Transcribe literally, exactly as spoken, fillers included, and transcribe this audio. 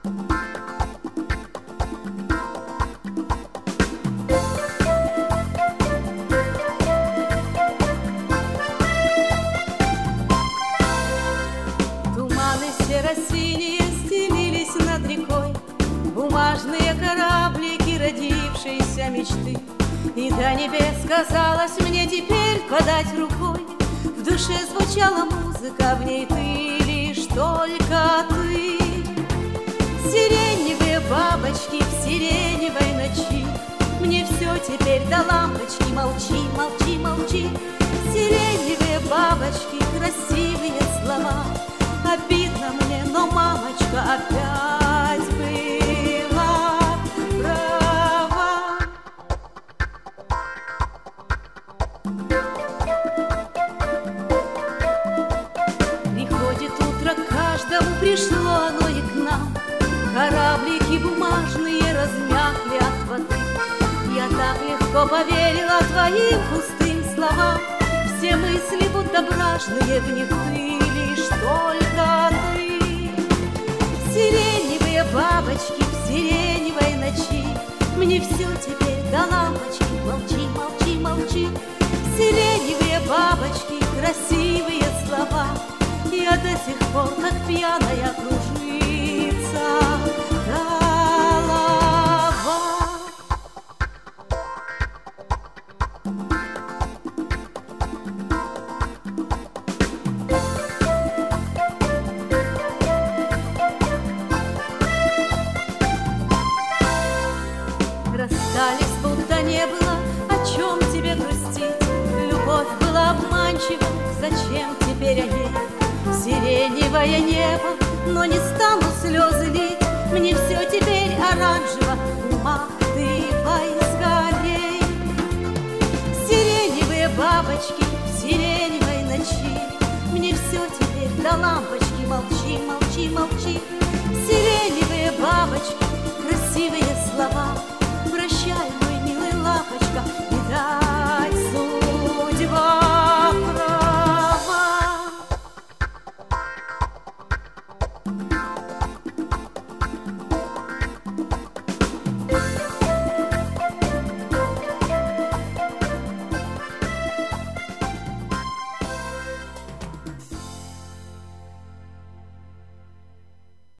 Серо-синие стелились над рекой, бумажные кораблики родившиеся мечты. И до небес казалось мне теперь подать рукой. В душе звучала музыка, в ней ты, лишь только ты. Сиреневые бабочки в сиреневой ночи, мне все теперь до лампочки. Молчи, молчи, молчи. Сиреневые бабочки, красивые слова. Обидно мне, но мамочка опять была права. Приходит утро, каждому пришло оно и к нам. Кораблики бумажные размякли от воды. Я так легко поверила твоим пустым словам. Все мысли будто бражные, в них ты, лишь только ты. Сиреневые бабочки в сиреневой ночи, мне все теперь до лампочки. Молчи, молчи, молчи. Сиреневые бабочки, красивые слова. Я до сих пор, как пьяная, кружится голова. Расстались, будто не было о чем тебе грустить. Любовь была обманчива, зачем теперь о ней? Сиреневое небо, но не стану слезы лить. Мне все теперь оранжево, уматывай скорей. Сиреневые бабочки в сиреневой ночи, мне все теперь до лампочки. Молчи, молчи, молчи. Сиреневые бабочки, красивые слова.